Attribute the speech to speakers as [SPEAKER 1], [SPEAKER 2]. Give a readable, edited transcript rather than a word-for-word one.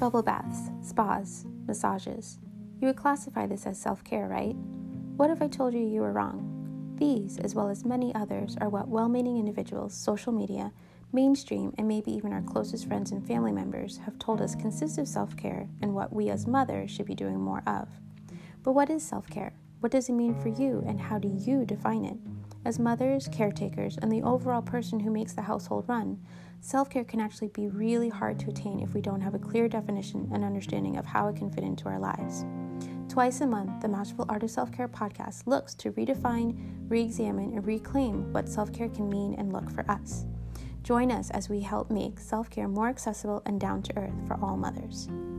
[SPEAKER 1] Bubble baths, spas, massages. You would classify this as self-care, right? What if I told you you were wrong? These, as well as many others, are what well-meaning individuals, social media, mainstream, and maybe even our closest friends and family members have told us consists of self-care and what we as mothers should be doing more of. But what is self-care? What does it mean for you, and how do you define it? As mothers, caretakers, and the overall person who makes the household run, self-care can actually be really hard to attain if we don't have a clear definition and understanding of how it can fit into our lives. Twice a month, the Masterful Art of Self-Care podcast looks to redefine, re-examine, and reclaim what self-care can mean and look for us. Join us as we help make self-care more accessible and down to earth for all mothers.